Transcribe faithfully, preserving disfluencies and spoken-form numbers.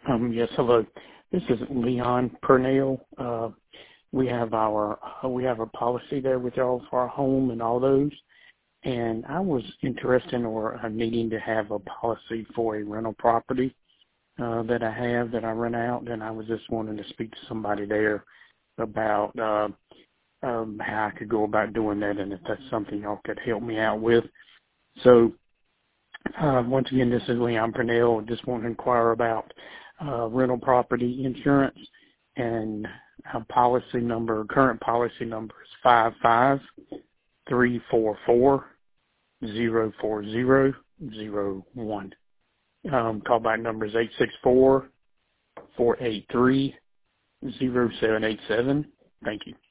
Um, yes, hello. This is Leon Purnell. Uh, we have our uh, we have a policy there with y'all for our home and all those. And I was interested in or uh, needing to have a policy for a rental property uh, that I have that I rent out, and I was just wanting to speak to somebody there about uh, um, how I could go about doing that, and if that's something y'all could help me out with. So uh, once again, this is Leon Purnell. Just want to inquire about uh, rental property insurance, and our policy number, current policy number is five five three four four zero four zero zero one. Um, callback number is eight six four, four eight three, zero seven eight seven. Thank you.